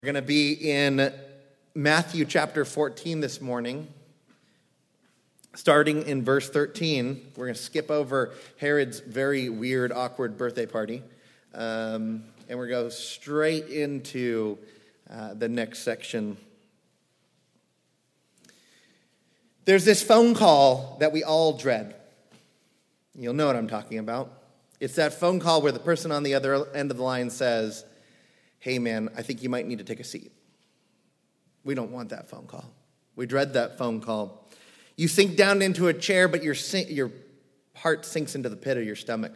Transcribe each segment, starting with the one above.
We're going to be in Matthew chapter 14 this morning, starting in verse 13. We're going to skip over Herod's very weird, awkward birthday party, and we're going to go straight into the next section. There's this phone call that we all dread. You'll know what I'm talking about. It's that phone call where the person on the other end of the line says, "Hey man, I think you might need to take a seat." We don't want that phone call. We dread that phone call. You sink down into a chair, but your heart sinks into the pit of your stomach.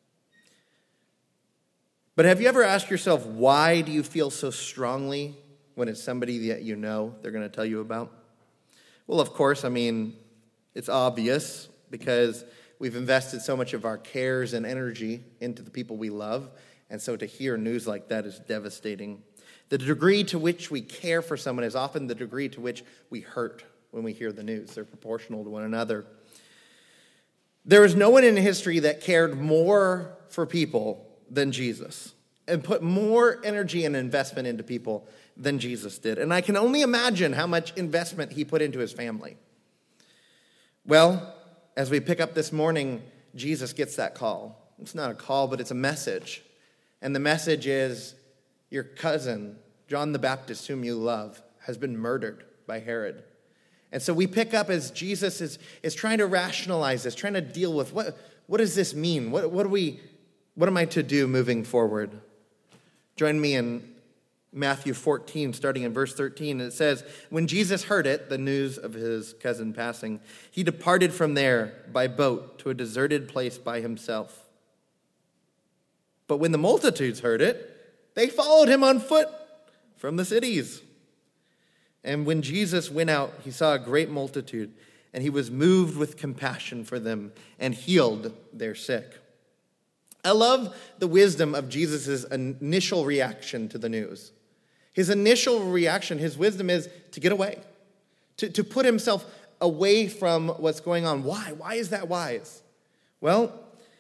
But have you ever asked yourself, why do you feel so strongly when it's somebody that you know they're going to tell you about? Well, of course, it's obvious because we've invested so much of our cares and energy into the people we love. And so to hear news like that is devastating. The degree to which we care for someone is often the degree to which we hurt when we hear the news. They're proportional to one another. There is no one in history that cared more for people than Jesus and put more energy and investment into people than Jesus did. And I can only imagine how much investment he put into his family. Well, as we pick up this morning, Jesus gets that call. It's not a call, but it's a message. And the message is, your cousin, John the Baptist, whom you love, has been murdered by Herod. And so we pick up as Jesus is trying to rationalize this, trying to deal with what does this mean? What am I to do moving forward? Join me in Matthew 14, starting in verse 13. It says, when Jesus heard it, the news of his cousin passing, he departed from there by boat to a deserted place by himself. But when the multitudes heard it, they followed him on foot from the cities. And when Jesus went out, he saw a great multitude, and he was moved with compassion for them and healed their sick. I love the wisdom of Jesus' initial reaction to the news. His initial reaction, his wisdom is to get away, to put himself away from what's going on. Why? Why is that wise? Well,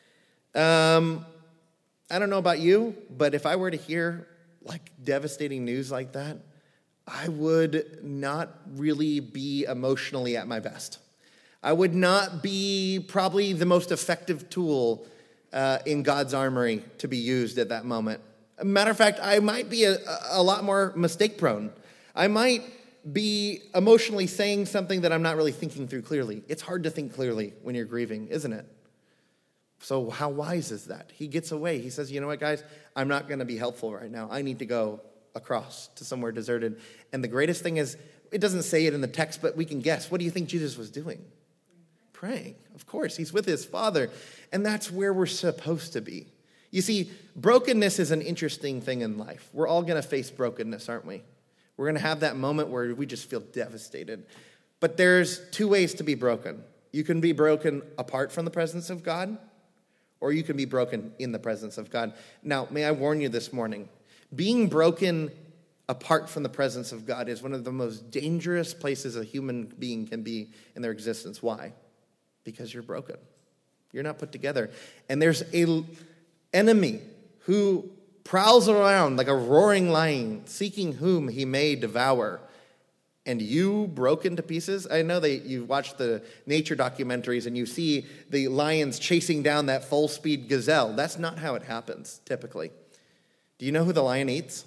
I don't know about you, but if I were to hear devastating news like that, I would not really be emotionally at my best. I would not be probably the most effective tool in God's armory to be used at that moment. Matter of fact, I might be a lot more mistake prone. I might be emotionally saying something that I'm not really thinking through clearly. It's hard to think clearly when you're grieving, isn't it? So how wise is that? He gets away. He says, you know what, guys? I'm not going to be helpful right now. I need to go across to somewhere deserted. And the greatest thing is, it doesn't say it in the text, but we can guess. What do you think Jesus was doing? Praying. Of course, he's with his Father. And that's where we're supposed to be. You see, brokenness is an interesting thing in life. We're all going to face brokenness, aren't we? We're going to have that moment where we just feel devastated. But there's two ways to be broken. You can be broken apart from the presence of God, or you can be broken in the presence of God. Now, may I warn you this morning, being broken apart from the presence of God is one of the most dangerous places a human being can be in their existence. Why? Because you're broken. You're not put together. And there's an enemy who prowls around like a roaring lion, seeking whom he may devour. And you broken to pieces? I know that you watch the nature documentaries and you see the lions chasing down that full-speed gazelle. That's not how it happens, typically. Do you know who the lion eats?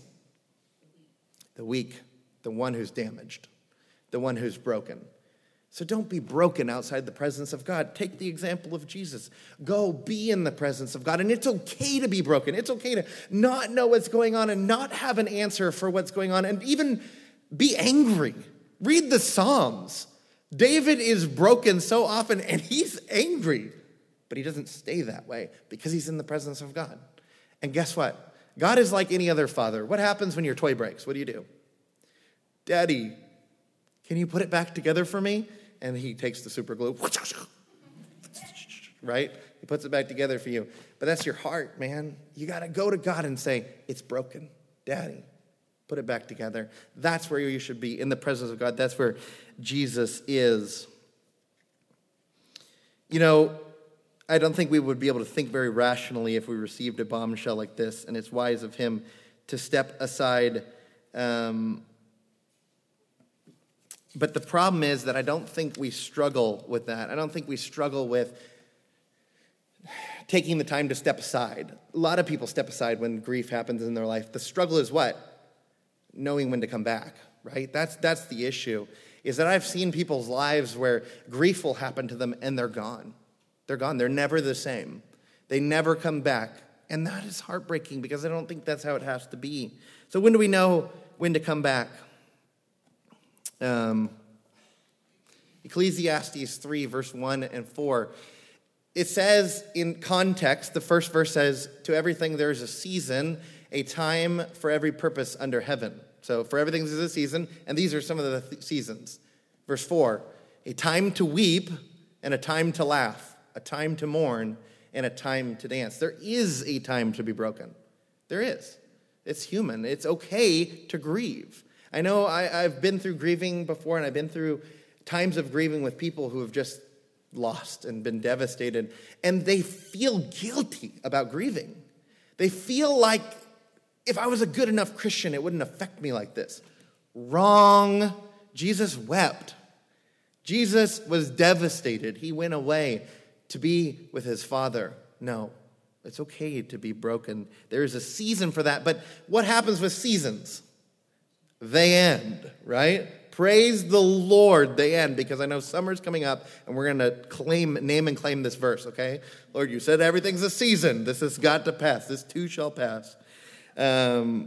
The weak, the one who's damaged, the one who's broken. So don't be broken outside the presence of God. Take the example of Jesus. Go be in the presence of God. And it's okay to be broken. It's okay to not know what's going on and not have an answer for what's going on and even be angry. Read the Psalms. David is broken so often and he's angry, but he doesn't stay that way because he's in the presence of God. And guess what? God is like any other father. What happens when your toy breaks? What do? Daddy, can you put it back together for me? And he takes the super glue, right? He puts it back together for you. But that's your heart, man. You got to go to God and say, it's broken. Daddy, put it back together. That's where you should be, in the presence of God. That's where Jesus is. You know, I don't think we would be able to think very rationally if we received a bombshell like this, and it's wise of him to step aside But the problem is that I don't think we struggle with that. I don't think we struggle with taking the time to step aside. A lot of people step aside when grief happens in their life. The struggle is what? Knowing when to come back, right? That's the issue, is that I've seen people's lives where grief will happen to them and they're gone. They're gone. They're never the same. They never come back. And that is heartbreaking because I don't think that's how it has to be. So when do we know when to come back? Ecclesiastes 3, verse 1 and 4. It says in context, the first verse says, to everything there is a season, a time for every purpose under heaven. So for everything there's a season, and these are some of the seasons. Verse 4, a time to weep and a time to laugh, a time to mourn and a time to dance. There is a time to be broken. There is. It's human. It's okay to grieve. I know I've been through grieving before, and I've been through times of grieving with people who have just lost and been devastated, and they feel guilty about grieving. They feel like if I was a good enough Christian, it wouldn't affect me like this. Wrong. Jesus wept. Jesus was devastated. He went away to be with his Father. No, it's okay to be broken. There is a season for that. But what happens with seasons? They end, right? Praise the Lord, they end, because I know summer's coming up, and we're going to name and claim this verse, okay? Lord, you said everything's a season. This has got to pass. This too shall pass. If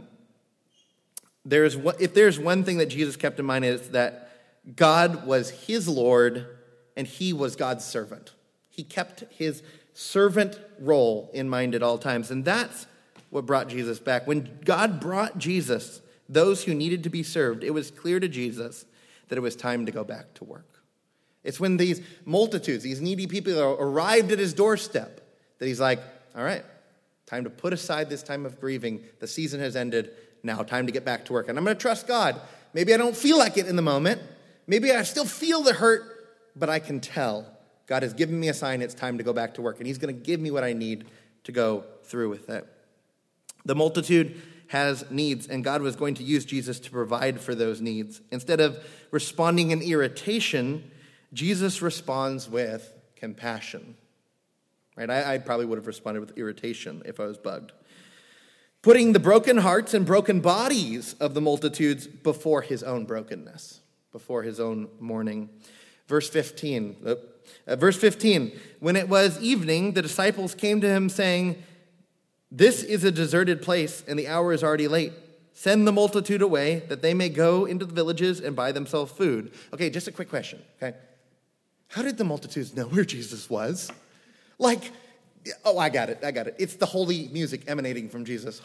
there's one thing that Jesus kept in mind, is that God was his Lord, and he was God's servant. He kept his servant role in mind at all times, and that's what brought Jesus back. When God brought Jesus, those who needed to be served, it was clear to Jesus that it was time to go back to work. It's when these multitudes, these needy people arrived at his doorstep that he's like, all right, time to put aside this time of grieving. The season has ended. Now time to get back to work. And I'm going to trust God. Maybe I don't feel like it in the moment. Maybe I still feel the hurt, but I can tell God has given me a sign it's time to go back to work. And he's going to give me what I need to go through with it. The multitude has needs, and God was going to use Jesus to provide for those needs. Instead of responding in irritation, Jesus responds with compassion. Right? I probably would have responded with irritation if I was bugged. Putting the broken hearts and broken bodies of the multitudes before his own brokenness, before his own mourning. Verse 15. When it was evening, the disciples came to him saying, this is a deserted place, and the hour is already late. Send the multitude away, that they may go into the villages and buy themselves food. Okay, just a quick question, okay? How did the multitudes know where Jesus was? Like, oh, I got it. It's the holy music emanating from Jesus.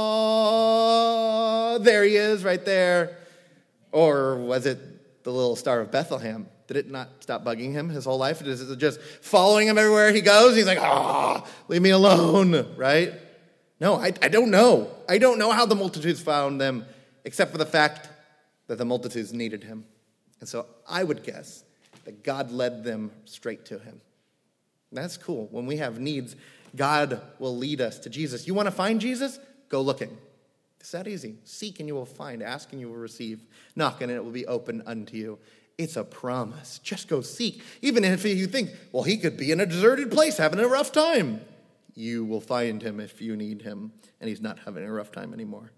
Oh, there he is right there. Or was it the little star of Bethlehem? Did it not stop bugging him his whole life? Is it just following him everywhere he goes? He's like, leave me alone, right? No, I don't know. I don't know how the multitudes found them, except for the fact that the multitudes needed him. And so I would guess that God led them straight to him. And that's cool. When we have needs, God will lead us to Jesus. You want to find Jesus? Go looking. It's that easy. Seek and you will find. Ask and you will receive. Knock and it will be open unto you. It's a promise. Just go seek. Even if you think, well, he could be in a deserted place having a rough time. You will find him if you need him, and he's not having a rough time anymore.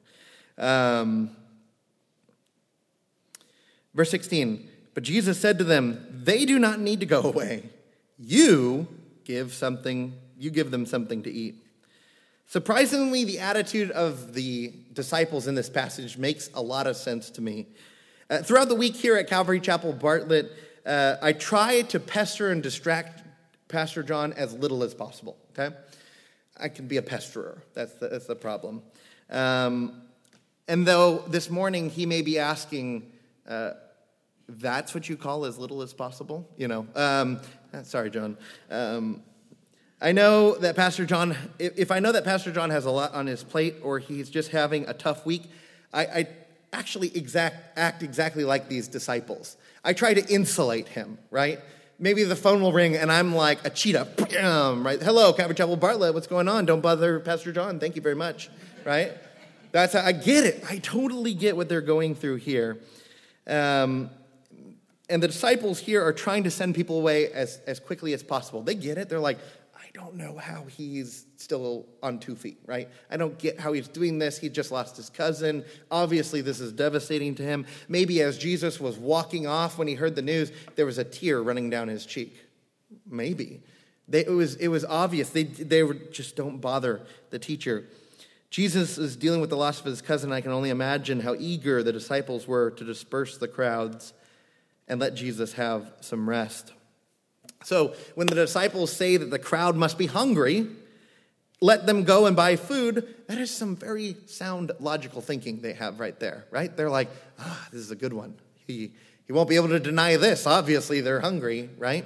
Verse 16, but Jesus said to them, they do not need to go away. You give them something to eat. Surprisingly, the attitude of the disciples in this passage makes a lot of sense to me. Throughout the week here at Calvary Chapel Bartlett, I try to pester and distract Pastor John as little as possible, okay? I can be a pesterer. That's the problem. And though this morning he may be asking, that's what you call as little as possible? You know, sorry, John. I know that Pastor John, if I know that Pastor John has a lot on his plate or he's just having a tough week, I actually act exactly like these disciples. I try to insulate him, right? Maybe the phone will ring and I'm like a cheetah, right? Hello, Calvary Chapel Bartlett, what's going on? Don't bother Pastor John, thank you very much, right? I get it. I totally get what they're going through here. And the disciples here are trying to send people away as quickly as possible. They get it. They're like, I don't know how he's still on 2 feet, right? I don't get how he's doing this. He just lost his cousin. Obviously, this is devastating to him. Maybe as Jesus was walking off when he heard the news, there was a tear running down his cheek. Maybe. It was obvious. They were just don't bother the teacher. Jesus is dealing with the loss of his cousin. I can only imagine how eager the disciples were to disperse the crowds and let Jesus have some rest. So when the disciples say that the crowd must be hungry, let them go and buy food, that is some very sound logical thinking they have right there, right? They're like, this is a good one. He won't be able to deny this. Obviously, they're hungry, right?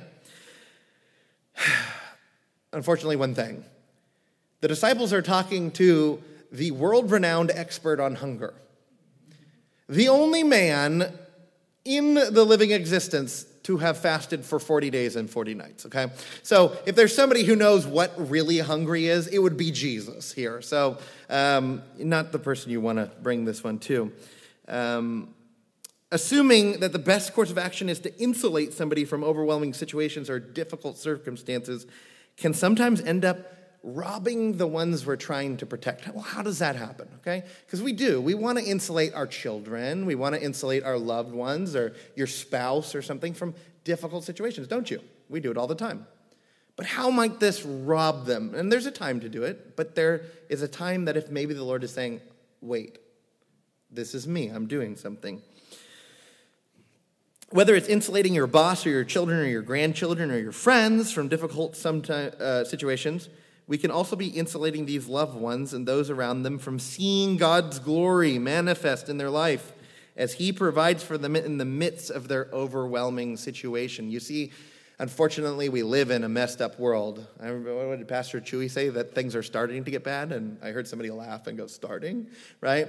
Unfortunately, one thing. The disciples are talking to the world-renowned expert on hunger. The only man in the living existence to have fasted for 40 days and 40 nights, okay? So if there's somebody who knows what really hungry is, it would be Jesus here. So not the person you want to bring this one to. Assuming that the best course of action is to insulate somebody from overwhelming situations or difficult circumstances can sometimes end up robbing the ones we're trying to protect. Well, how does that happen, okay? Because we do. We want to insulate our children. We want to insulate our loved ones or your spouse or something from difficult situations, don't you? We do it all the time. But how might this rob them? And there's a time to do it, but there is a time that if maybe the Lord is saying, wait, this is me. I'm doing something. Whether it's insulating your boss or your children or your grandchildren or your friends from difficult situations, we can also be insulating these loved ones and those around them from seeing God's glory manifest in their life as he provides for them in the midst of their overwhelming situation. You see, unfortunately, we live in a messed up world. What did Pastor Chewy say? That things are starting to get bad? And I heard somebody laugh and go, starting, right?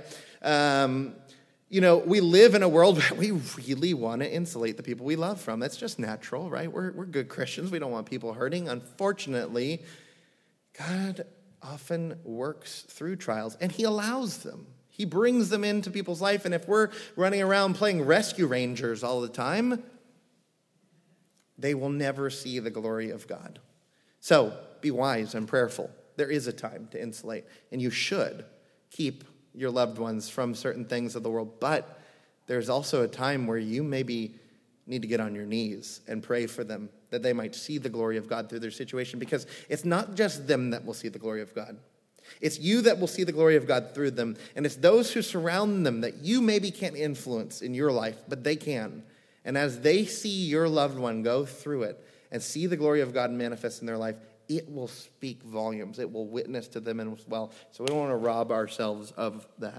We live in a world where we really want to insulate the people we love from. That's just natural, right? We're good Christians. We don't want people hurting. Unfortunately, God often works through trials, and he allows them. He brings them into people's life, and if we're running around playing rescue rangers all the time, they will never see the glory of God. So be wise and prayerful. There is a time to insulate, and you should keep your loved ones from certain things of the world, but there's also a time where you maybe need to get on your knees and pray for them, that they might see the glory of God through their situation, because it's not just them that will see the glory of God. It's you that will see the glory of God through them, and it's those who surround them that you maybe can't influence in your life, but they can. And as they see your loved one go through it and see the glory of God manifest in their life, it will speak volumes. It will witness to them as well. So we don't want to rob ourselves of that.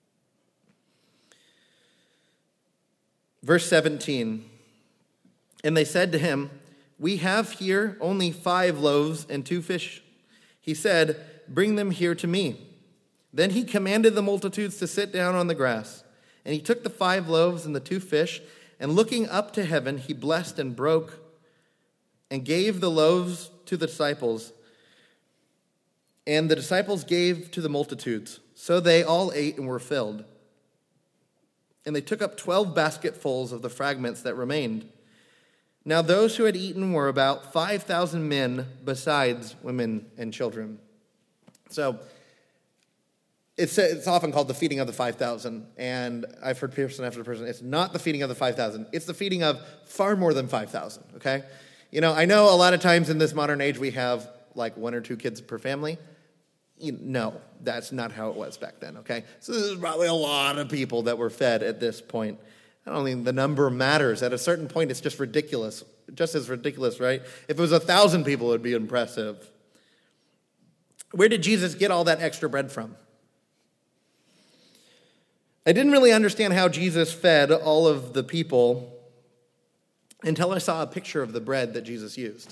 Verse 17, and they said to him, we have here only 5 loaves and 2 fish. He said, bring them here to me. Then he commanded the multitudes to sit down on the grass. And he took the 5 loaves and the 2 fish, and looking up to heaven, he blessed and broke and gave the loaves to the disciples. And the disciples gave to the multitudes. So they all ate and were filled. And they took up 12 basketfuls of the fragments that remained. Now those who had eaten were about 5,000 men, besides women and children. So it's often called the feeding of the 5,000. And I've heard person after person, it's not the feeding of the 5,000. It's the feeding of far more than 5,000, okay? I know a lot of times in this modern age we have like 1 or 2 kids per family. No, that's not how it was back then, okay? So there's probably a lot of people that were fed at this point. I don't think the number matters. At a certain point, it's just ridiculous. Just as ridiculous, right? If it was 1,000 people, it would be impressive. Where did Jesus get all that extra bread from? I didn't really understand how Jesus fed all of the people until I saw a picture of the bread that Jesus used.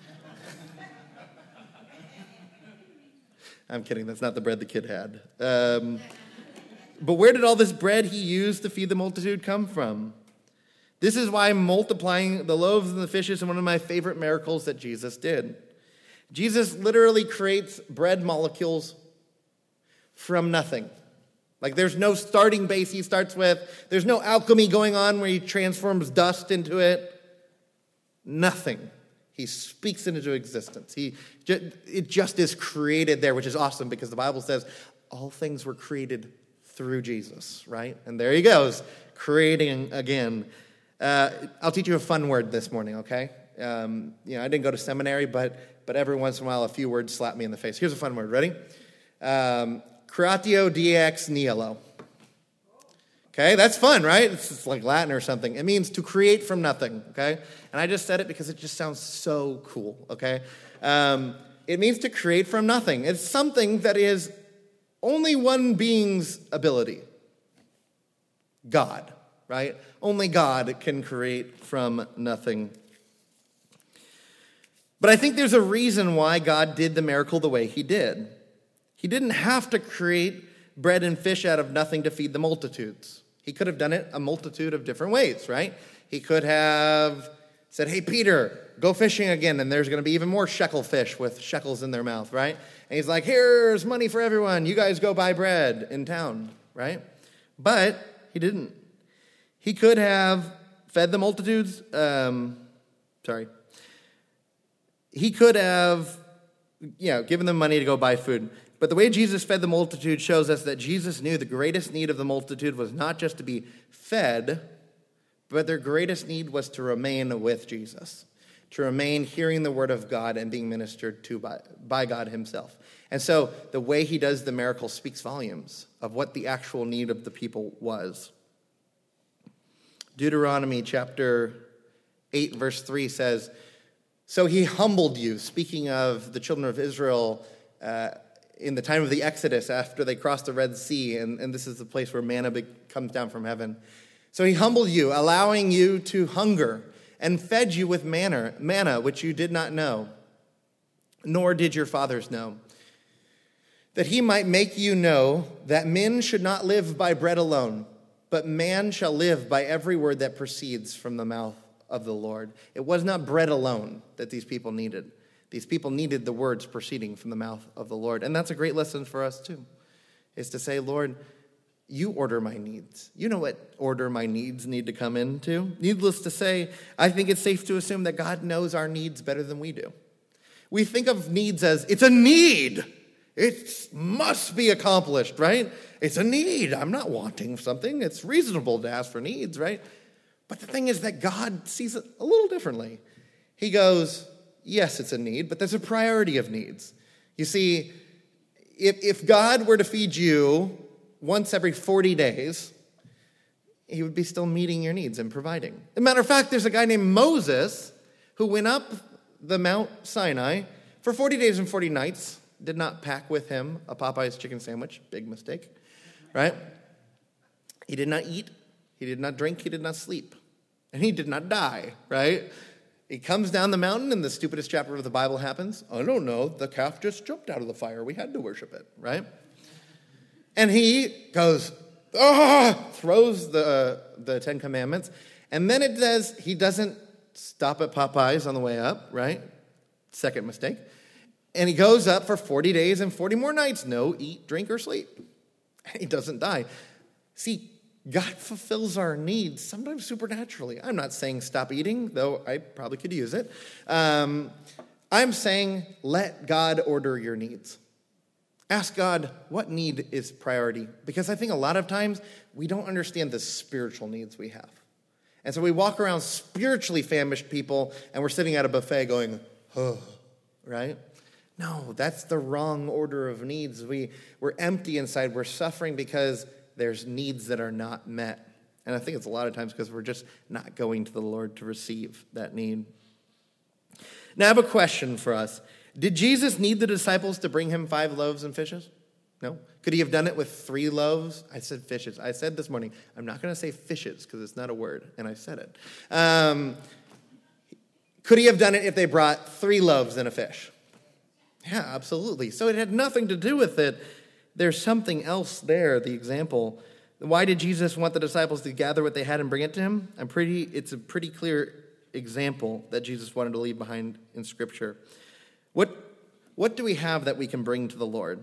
I'm kidding, that's not the bread the kid had. But where did all this bread he used to feed the multitude come from? This is why multiplying the loaves and the fishes is one of my favorite miracles that Jesus did. Jesus literally creates bread molecules from nothing. Like there's no starting base he starts with. There's no alchemy going on where he transforms dust into it. Nothing. He speaks it into existence. It just is created there, which is awesome because the Bible says all things were created through Jesus, right? And there he goes, creating again. I'll teach you a fun word this morning, okay? I didn't go to seminary, but every once in a while a few words slap me in the face. Here's a fun word. Ready? Creatio diex nihilo. Okay, that's fun, right? It's like Latin or something. It means to create from nothing, okay? And I just said it because it just sounds so cool, okay? It means to create from nothing. It's something that is only one being's ability. God, right? Only God can create from nothing. But I think there's a reason why God did the miracle the way he did. He didn't have to create bread and fish out of nothing to feed the multitudes. He could have done it a multitude of different ways, right? He could have said, hey, Peter, go fishing again, and there's going to be even more shekel fish with shekels in their mouth, right? And he's like, here's money for everyone. You guys go buy bread in town, right? But he didn't. He could have fed the multitudes. He could have, given them money to go buy food. But the way Jesus fed the multitude shows us that Jesus knew the greatest need of the multitude was not just to be fed, but their greatest need was to remain with Jesus, to remain hearing the word of God and being ministered to by God himself. And so the way he does the miracle speaks volumes of what the actual need of the people was. Deuteronomy chapter 8, verse 3 says, so he humbled you, speaking of the children of Israel in the time of the Exodus after they crossed the Red Sea, and this is the place where manna comes down from heaven. So he humbled you, allowing you to hunger, and fed you with manna which you did not know, nor did your fathers know, that he might make you know that men should not live by bread alone, but man shall live by every word that proceeds from the mouth of the Lord. It was not bread alone that these people needed. These people needed the words proceeding from the mouth of the Lord. And that's a great lesson for us too, is to say, Lord, you order my needs. You know what order my needs need to come into. Needless to say, I think it's safe to assume that God knows our needs better than we do. We think of needs as, it's a need. It must be accomplished, right? It's a need. I'm not wanting something. It's reasonable to ask for needs, right? But the thing is that God sees it a little differently. He goes, yes, it's a need, but there's a priority of needs. You see, if God were to feed you once every 40 days, he would be still meeting your needs and providing. As a matter of fact, there's a guy named Moses who went up the Mount Sinai for 40 days and 40 nights, did not pack with him a Popeye's chicken sandwich, big mistake, right? He did not eat, he did not drink, he did not sleep, and he did not die, right? He comes down the mountain, and the stupidest chapter of the Bible happens. I don't know, the calf just jumped out of the fire. We had to worship it, right? And he goes, throws the Ten Commandments. And then it says he doesn't stop at Popeyes on the way up, right? Second mistake. And he goes up for 40 days and 40 more nights. No eat, drink, or sleep. And he doesn't die. See, God fulfills our needs, sometimes supernaturally. I'm not saying stop eating, though I probably could use it. I'm saying let God order your needs. Ask God, what need is priority? Because I think a lot of times we don't understand the spiritual needs we have. And so we walk around spiritually famished people, and we're sitting at a buffet going, oh, right? No, that's the wrong order of needs. We're empty inside. We're suffering because there's needs that are not met. And I think it's a lot of times because we're just not going to the Lord to receive that need. Now I have a question for us. Did Jesus need the disciples to bring him 5 loaves and fishes? No. Could he have done it with 3 loaves? I said fishes. I said this morning, I'm not going to say fishes because it's not a word, and I said it. Could he have done it if they brought 3 loaves and a fish? Yeah, absolutely. So it had nothing to do with it. There's something else there, the example. Why did Jesus want the disciples to gather what they had and bring it to him? It's a pretty clear example that Jesus wanted to leave behind in Scripture. What do we have that we can bring to the Lord?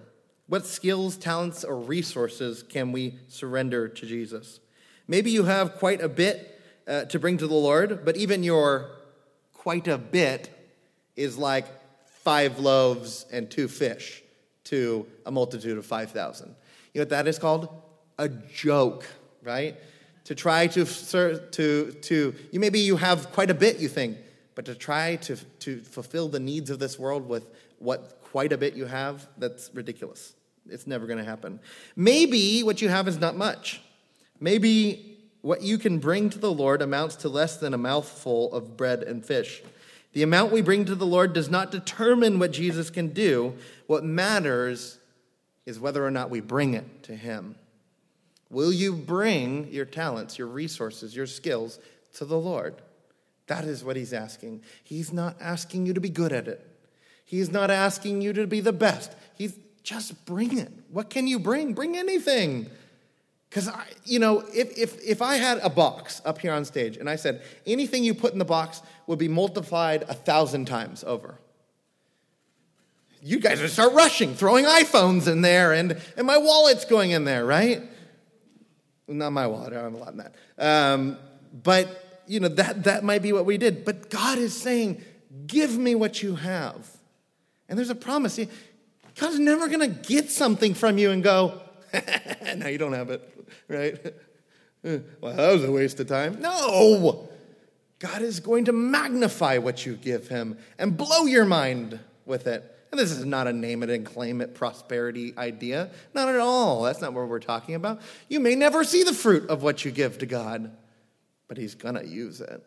What skills, talents, or resources can we surrender to Jesus? Maybe you have quite a bit to bring to the Lord, but even your quite a bit is like 5 loaves and 2 fish to a multitude of 5,000. You know what that is called? A joke, right? To try to maybe you have quite a bit, you think, but to try to fulfill the needs of this world with what quite a bit you have, that's ridiculous. It's never going to happen. Maybe what you have is not much. Maybe what you can bring to the Lord amounts to less than a mouthful of bread and fish. The amount we bring to the Lord does not determine what Jesus can do. What matters is whether or not we bring it to him. Will you bring your talents, your resources, your skills to the Lord? That is what he's asking. He's not asking you to be good at it. He's not asking you to be the best. He's just bring it. What can you bring? Bring anything. Because, if I had a box up here on stage and I said, anything you put in the box would be multiplied 1,000 times over. You guys would start rushing, throwing iPhones in there, and my wallet's going in there, right? Not my wallet, I don't have a lot in that. But, that might be what we did. But God is saying, give me what you have. And there's a promise. God's never going to get something from you and go, no, you don't have it, right? Well, that was a waste of time. No! God is going to magnify what you give him and blow your mind with it. And this is not a name it and claim it prosperity idea. Not at all. That's not what we're talking about. You may never see the fruit of what you give to God, but he's going to use it.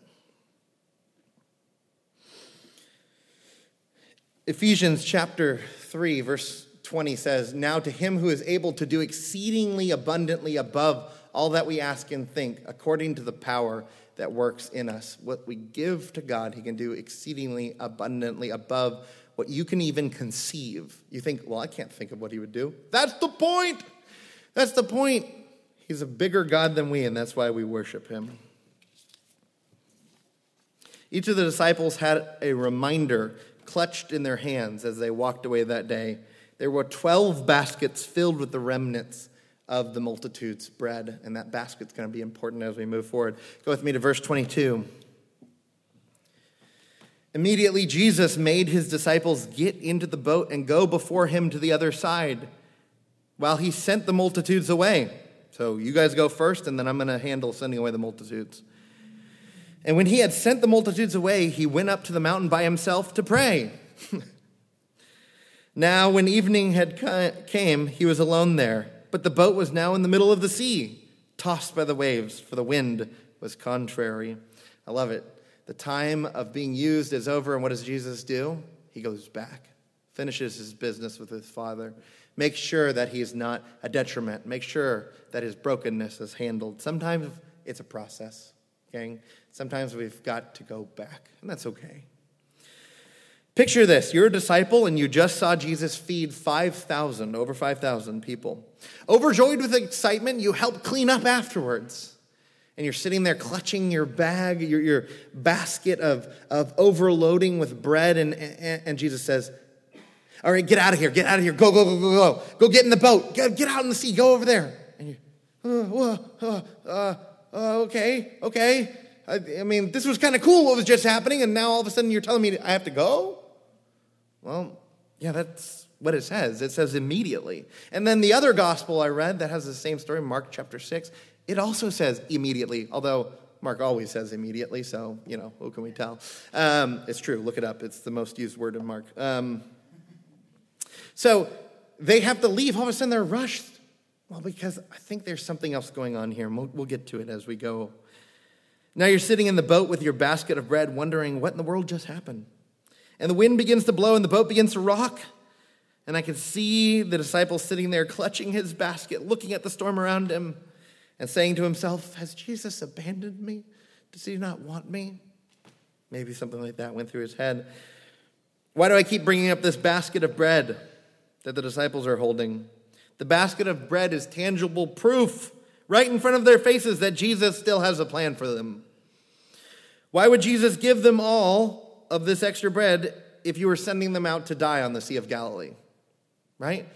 Ephesians chapter 3, verse 20 says, now to him who is able to do exceedingly abundantly above all that we ask and think, according to the power that works in us. What we give to God, he can do exceedingly abundantly above what you can even conceive. You think, well, I can't think of what he would do. That's the point. That's the point. He's a bigger God than we, and that's why we worship him. Each of the disciples had a reminder clutched in their hands as they walked away that day. There were 12 baskets filled with the remnants of the multitude's bread, and that basket's going to be important as we move forward. Go with me to verse 22. Immediately Jesus made his disciples get into the boat and go before him to the other side while he sent the multitudes away. So you guys go first, and then I'm going to handle sending away the multitudes. And when he had sent the multitudes away, he went up to the mountain by himself to pray. Now, when evening had came, he was alone there. But the boat was now in the middle of the sea, tossed by the waves, for the wind was contrary. I love it. The time of being used is over, and what does Jesus do? He goes back, finishes his business with his Father, makes sure that he is not a detriment, makes sure that his brokenness is handled. Sometimes it's a process, gang. Sometimes we've got to go back, and that's okay. Picture this. You're a disciple, and you just saw Jesus feed over 5,000 people. Overjoyed with excitement, you help clean up afterwards. And you're sitting there clutching your bag, your basket of overloading with bread, and Jesus says, all right, get out of here, go. Go get in the boat, get out in the sea, go over there. And you, okay. I mean, this was kind of cool what was just happening, and now all of a sudden you're telling me I have to go? Well, yeah, that's what it says. It says immediately. And then the other gospel I read that has the same story, Mark chapter 6, it also says immediately, although Mark always says immediately, so, who can we tell? It's true. Look it up. It's the most used word in Mark. So they have to leave. All of a sudden they're rushed. Well, because I think there's something else going on here, and we'll get to it as we go. Now you're sitting in the boat with your basket of bread, wondering what in the world just happened. And the wind begins to blow, and the boat begins to rock. And I can see the disciple sitting there clutching his basket, looking at the storm around him, and saying to himself, has Jesus abandoned me? Does he not want me? Maybe something like that went through his head. Why do I keep bringing up this basket of bread that the disciples are holding? The basket of bread is tangible proof right in front of their faces that Jesus still has a plan for them. Why would Jesus give them all of this extra bread if you were sending them out to die on the Sea of Galilee? Right?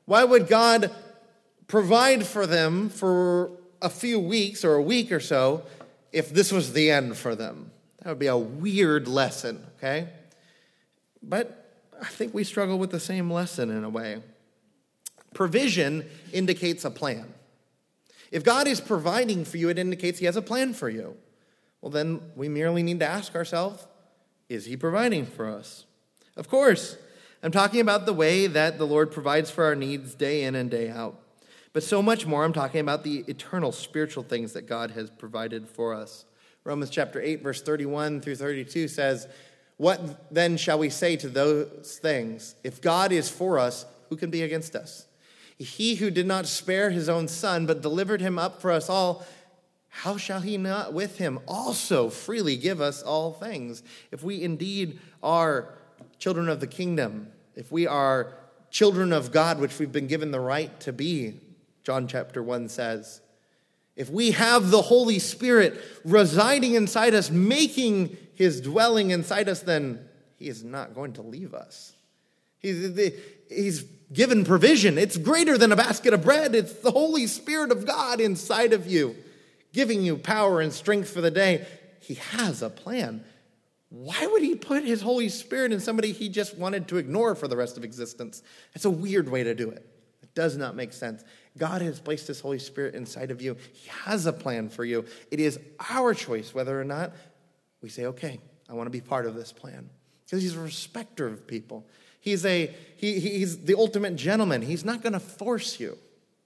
Why would God provide for them for a few weeks or a week or so if this was the end for them? That would be a weird lesson, okay? But I think we struggle with the same lesson in a way. Provision indicates a plan. If God is providing for you, it indicates he has a plan for you. Well, then we merely need to ask ourselves, is he providing for us? Of course, I'm talking about the way that the Lord provides for our needs day in and day out. But so much more, I'm talking about the eternal spiritual things that God has provided for us. Romans chapter 8, verse 31 through 32 says, "What then shall we say to those things? If God is for us, who can be against us? He who did not spare his own son, but delivered him up for us all, how shall he not with him also freely give us all things?" If we indeed are children of the kingdom, if we are children of God, which we've been given the right to be, John chapter 1 says, if we have the Holy Spirit residing inside us, making his dwelling inside us, then he is not going to leave us. He's given provision. It's greater than a basket of bread. It's the Holy Spirit of God inside of you, giving you power and strength for the day. He has a plan. Why would he put his Holy Spirit in somebody he just wanted to ignore for the rest of existence? That's a weird way to do it. It does not make sense. God has placed his Holy Spirit inside of you. He has a plan for you. It is our choice whether or not we say, okay, I want to be part of this plan. Because he's a respecter of people. He's the ultimate gentleman. He's not going to force you.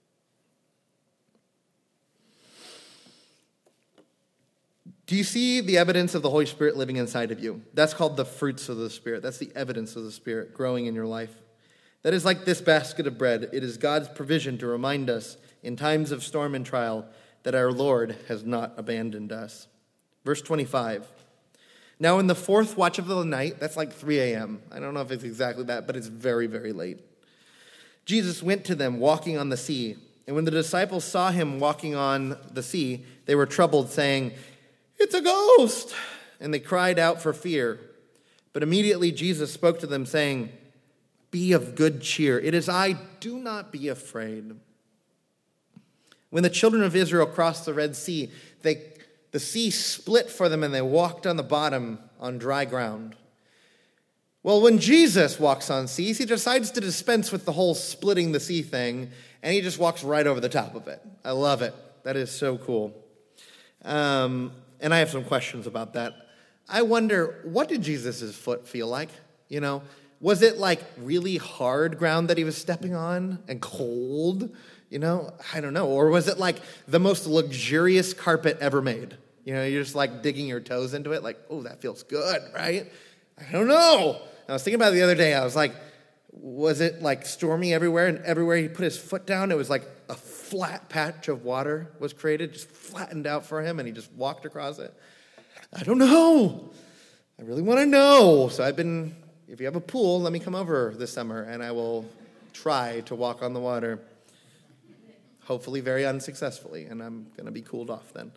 Do you see the evidence of the Holy Spirit living inside of you? That's called the fruits of the Spirit. That's the evidence of the Spirit growing in your life. That is like this basket of bread. It is God's provision to remind us in times of storm and trial that our Lord has not abandoned us. Verse 25. Now in the fourth watch of the night, that's like 3 a.m. I don't know if it's exactly that, but it's very, very late. Jesus went to them walking on the sea. And when the disciples saw him walking on the sea, they were troubled, saying, "It's a ghost!" And they cried out for fear. But immediately Jesus spoke to them, saying, "Be of good cheer. It is I. Do not be afraid." When the children of Israel crossed the Red Sea, the sea split for them and they walked on the bottom on dry ground. Well, when Jesus walks on seas, he decides to dispense with the whole splitting the sea thing, and he just walks right over the top of it. I love it. That is so cool. And I have some questions about that. I wonder, what did Jesus' foot feel like? You know, was it like really hard ground that he was stepping on and cold? You know, I don't know. Or was it like the most luxurious carpet ever made? You know, you're just like digging your toes into it like, oh, that feels good, right? I don't know. I was thinking about it the other day. I was like, was it like stormy everywhere? And everywhere he put his foot down, it was like a flat patch of water was created, just flattened out for him, and he just walked across it. I don't know. I really want to know. So if you have a pool, let me come over this summer, and I will try to walk on the water. Hopefully very unsuccessfully, and I'm going to be cooled off then.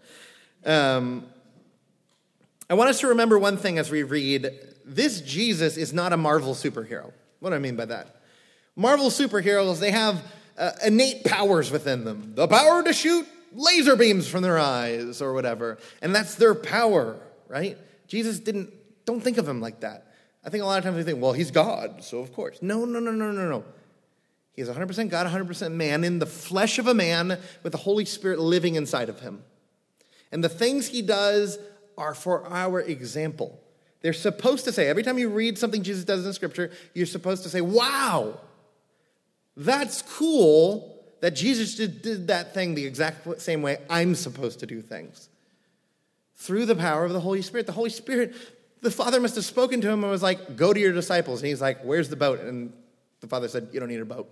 I want us to remember one thing as we read. This Jesus is not a Marvel superhero. What do I mean by that? Marvel superheroes, they have innate powers within them. The power to shoot laser beams from their eyes or whatever. And that's their power, right? Jesus don't think of him like that. I think a lot of times we think, well, he's God, so of course. No. He is 100% God, 100% man, in the flesh of a man with the Holy Spirit living inside of him. And the things he does are for our example. They're supposed to say, every time you read something Jesus does in Scripture, you're supposed to say, wow, that's cool that Jesus did that thing the exact same way I'm supposed to do things. Through the power of the Holy Spirit. The Holy Spirit, the Father must have spoken to him and was like, go to your disciples. And he's like, where's the boat? And the Father said, you don't need a boat.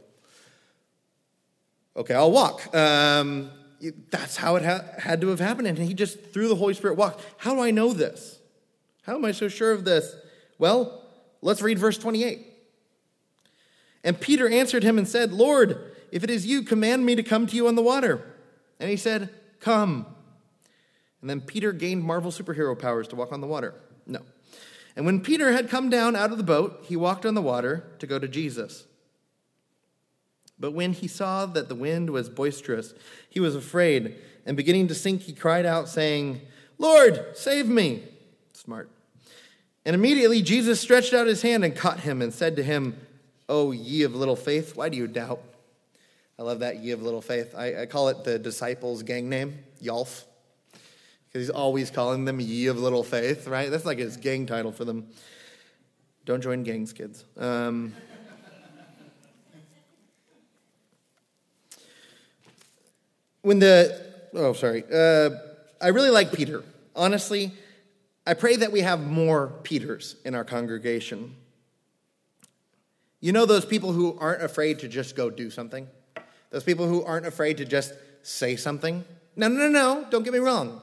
Okay, I'll walk. That's how it had to have happened. And he just, through the Holy Spirit, walked. How do I know this? How am I so sure of this? Well, let's read verse 28. And Peter answered him and said, Lord, if it is you, command me to come to you on the water. And he said, come. And then Peter gained Marvel superhero powers to walk on the water. No. And when Peter had come down out of the boat, he walked on the water to go to Jesus. But when he saw that the wind was boisterous, he was afraid, and beginning to sink, he cried out, saying, "Lord, save me." Smart. And immediately Jesus stretched out his hand and caught him and said to him, "O ye of little faith, why do you doubt?" I love that, ye of little faith. I call it the disciples' gang name, Yalf, because he's always calling them ye of little faith, right? That's like his gang title for them. Don't join gangs, kids. I really like Peter. Honestly, I pray that we have more Peters in our congregation. You know those people who aren't afraid to just go do something? Those people who aren't afraid to just say something? No, don't get me wrong.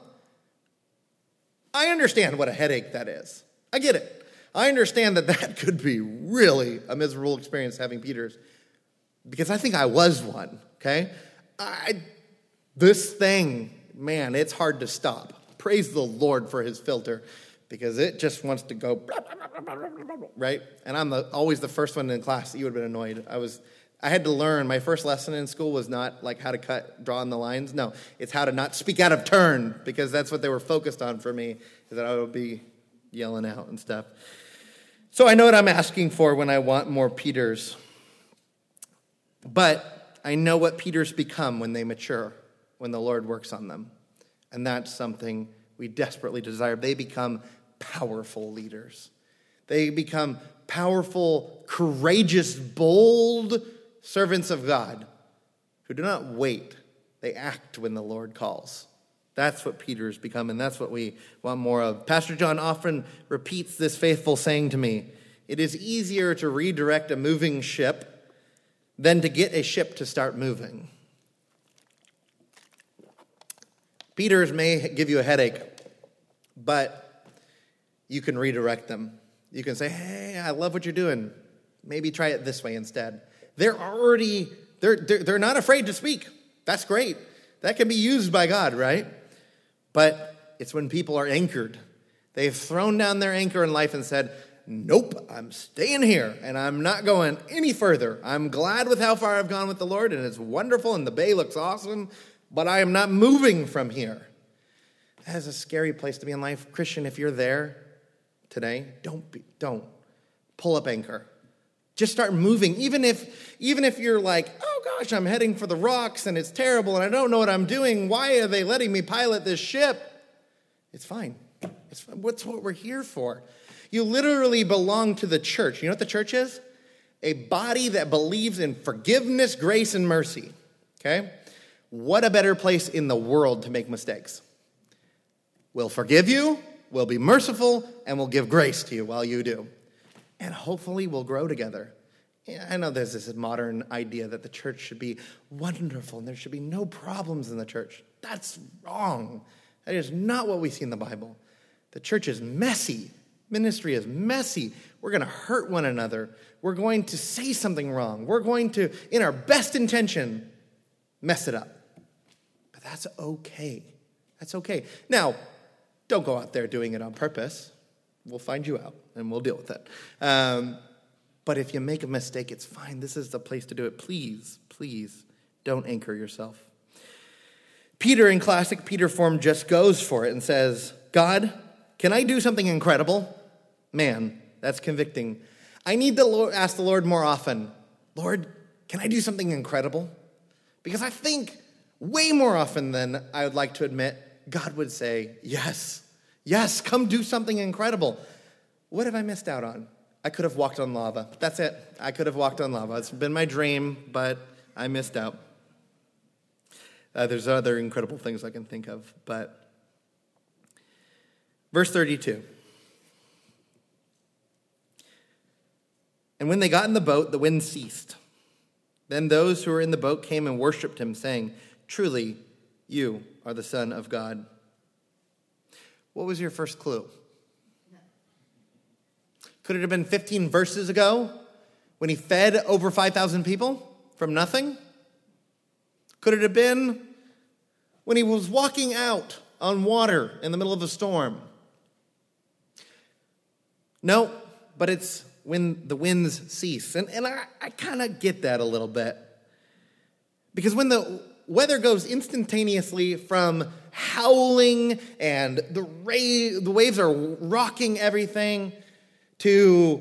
I understand what a headache that is. I get it. I understand that could be really a miserable experience having Peters, because I think I was one, okay? This thing, man, it's hard to stop. Praise the Lord for his filter, because it just wants to go, blah, blah, blah, blah, blah, blah, right? And I'm always the first one in class. You would have been annoyed. I had to learn. My first lesson in school was not like how to draw on the lines. No, it's how to not speak out of turn, because that's what they were focused on for me, is that I would be yelling out and stuff. So I know what I'm asking for when I want more Peters. But I know what Peters become when they mature, when the Lord works on them. And that's something we desperately desire. They become powerful leaders. They become powerful, courageous, bold servants of God who do not wait. They act when the Lord calls. That's what Peter's become, and that's what we want more of. Pastor John often repeats this faithful saying to me: it is easier to redirect a moving ship than to get a ship to start moving. Peters may give you a headache, but you can redirect them. You can say, "Hey, I love what you're doing. Maybe try it this way instead." They're not afraid to speak. That's great. That can be used by God, right? But it's when people are anchored. They've thrown down their anchor in life and said, "Nope, I'm staying here, and I'm not going any further. I'm glad with how far I've gone with the Lord, and it's wonderful, and the bay looks awesome, but I am not moving from here." That is a scary place to be in life. Christian, if you're there today, don't pull up anchor. Just start moving. Even if you're like, "Oh gosh, I'm heading for the rocks and it's terrible and I don't know what I'm doing. Why are they letting me pilot this ship?" It's fine. What's what we're here for. You literally belong to the church. You know what the church is? A body that believes in forgiveness, grace, and mercy. Okay? What a better place in the world to make mistakes. We'll forgive you, we'll be merciful, and we'll give grace to you while you do. And hopefully we'll grow together. Yeah, I know there's this modern idea that the church should be wonderful and there should be no problems in the church. That's wrong. That is not what we see in the Bible. The church is messy. Ministry is messy. We're going to hurt one another. We're going to say something wrong. We're going to, in our best intention, mess it up. But that's okay. That's okay. Now, don't go out there doing it on purpose. We'll find you out, and we'll deal with it. But if you make a mistake, it's fine. This is the place to do it. Please, please, don't anchor yourself. Peter, in classic Peter form, just goes for it and says, "God, can I do something incredible?" Man, that's convicting. I need to ask the Lord more often, "Lord, can I do something incredible?" Because I think way more often than I would like to admit, God would say, "Yes. Yes, come do something incredible." What have I missed out on? I could have walked on lava. That's it. I could have walked on lava. It's been my dream, but I missed out. There's other incredible things I can think of, but verse 32. And when they got in the boat, the wind ceased. Then those who were in the boat came and worshipped him, saying, "Truly, you are the Son of God." What was your first clue? Could it have been 15 verses ago when he fed over 5,000 people from nothing? Could it have been when he was walking out on water in the middle of a storm? No, but it's when the winds cease. And I kind of get that a little bit. Because when the weather goes instantaneously from howling and the waves are rocking everything to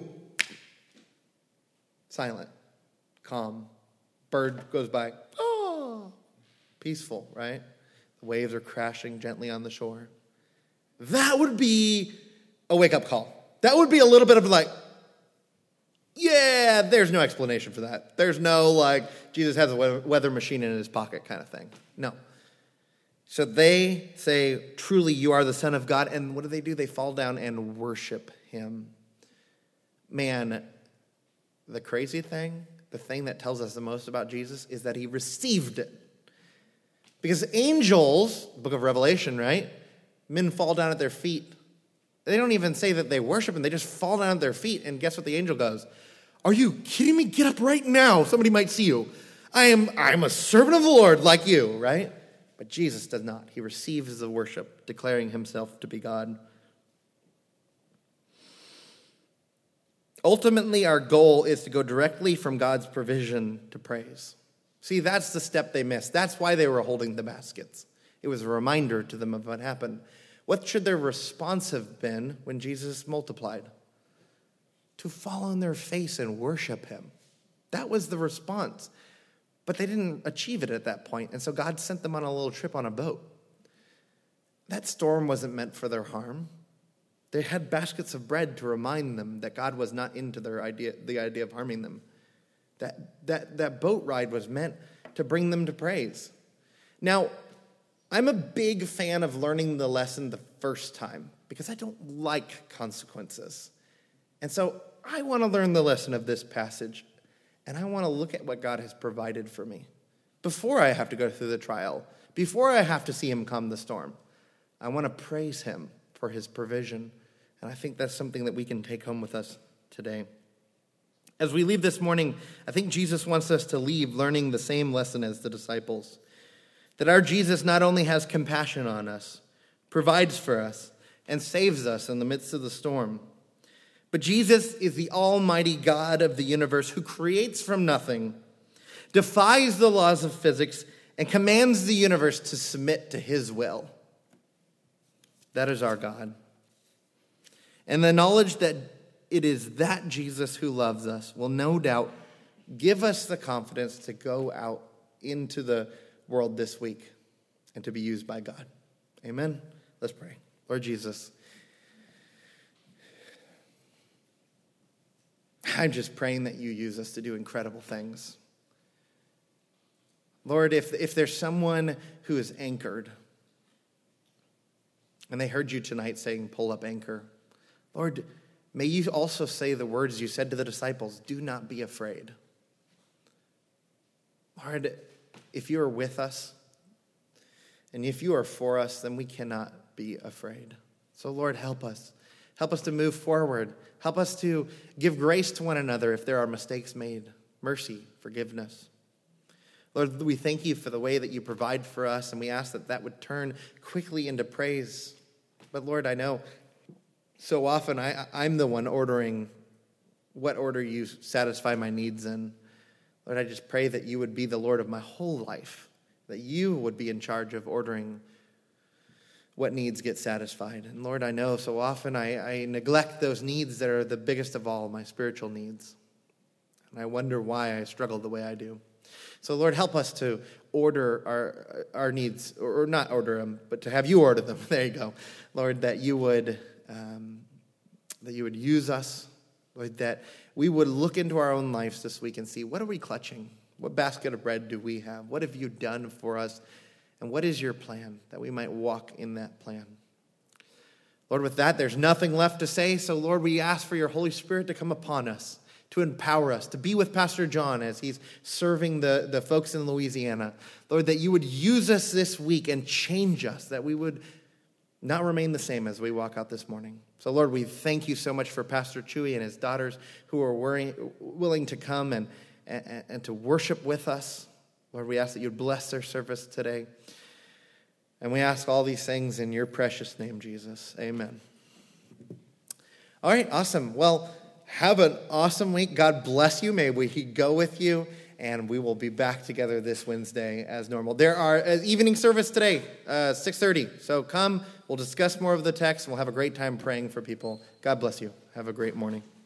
silent, calm, bird goes by, oh, peaceful, right? The waves are crashing gently on the shore. That would be a wake-up call. That would be a little bit of like, yeah, there's no explanation for that. There's no like, Jesus has a weather machine in his pocket kind of thing. No. So they say, truly, you are the Son of God. And what do? They fall down and worship him. Man, the crazy thing, the thing that tells us the most about Jesus is that he received it. Because angels, book of Revelation, right? Men fall down at their feet. They don't even say that they worship him. They just fall down at their feet. And guess what the angel goes? Are you kidding me? Get up right now. Somebody might see you. I'm a servant of the Lord like you, right? But Jesus does not. He receives the worship, declaring himself to be God. Ultimately, our goal is to go directly from God's provision to praise. See, that's the step they missed. That's why they were holding the baskets. It was a reminder to them of what happened. What should their response have been when Jesus multiplied? To fall on their face and worship him. That was the response. But they didn't achieve it at that point, and so God sent them on a little trip on a boat. That storm wasn't meant for their harm. They had baskets of bread to remind them that God was not into the idea of harming them. That boat ride was meant to bring them to praise. Now, I'm a big fan of learning the lesson the first time because I don't like consequences. And so I want to learn the lesson of this passage, and I want to look at what God has provided for me before I have to go through the trial, before I have to see him calm the storm. I want to praise him for his provision, and I think that's something that we can take home with us today. As we leave this morning, I think Jesus wants us to leave learning the same lesson as the disciples, that our Jesus not only has compassion on us, provides for us, and saves us in the midst of the storm, but Jesus is the almighty God of the universe who creates from nothing, defies the laws of physics, and commands the universe to submit to his will. That is our God. And the knowledge that it is that Jesus who loves us will no doubt give us the confidence to go out into the world this week and to be used by God. Amen? Let's pray. Lord Jesus, I'm just praying that you use us to do incredible things. Lord, if there's someone who is anchored, and they heard you tonight saying, pull up anchor, Lord, may you also say the words you said to the disciples, do not be afraid. Lord, if you are with us, and if you are for us, then we cannot be afraid. So Lord, help us. Help us to move forward. Help us to give grace to one another if there are mistakes made. Mercy, forgiveness. Lord, we thank you for the way that you provide for us, and we ask that that would turn quickly into praise. But Lord, I know so often I'm the one ordering what order you satisfy my needs in. Lord, I just pray that you would be the Lord of my whole life, that you would be in charge of ordering what needs get satisfied. And Lord, I know so often I neglect those needs that are the biggest of all, my spiritual needs. And I wonder why I struggle the way I do. So Lord, help us to order our needs, or not order them, but to have you order them. There you go. Lord, that you would use us, Lord, that we would look into our own lives this week and see, what are we clutching? What basket of bread do we have? What have you done for us? And what is your plan, that we might walk in that plan? Lord, with that, there's nothing left to say. So, Lord, we ask for your Holy Spirit to come upon us, to empower us, to be with Pastor John as he's serving the folks in Louisiana. Lord, that you would use us this week and change us, that we would not remain the same as we walk out this morning. So, Lord, we thank you so much for Pastor Chewy and his daughters who are willing to come and to worship with us. Lord, we ask that you'd bless their service today. And we ask all these things in your precious name, Jesus. Amen. All right, awesome. Well, have an awesome week. God bless you. May we go with you. and we will be back together this Wednesday as normal. There are evening service today, 6:30. So come, we'll discuss more of the text, and we'll have a great time praying for people. God bless you. Have a great morning.